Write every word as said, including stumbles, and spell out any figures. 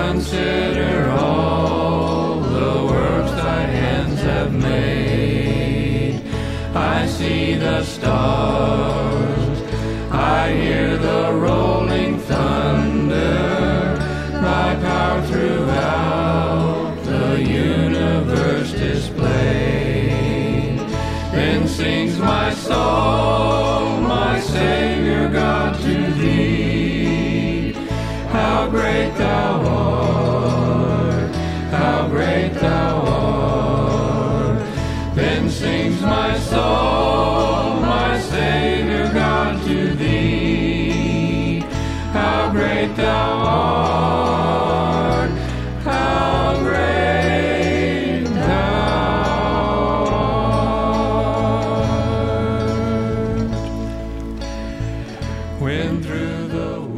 consider all the works thy hands have made. I see the stars, I hear the rolling thunder, thy power throughout the universe displayed. Then sings my soul, my Savior God, to thee. How great thou art, how great thou art. Then sings my soul, my Savior God, to thee. How great thou art, how great thou art. When through the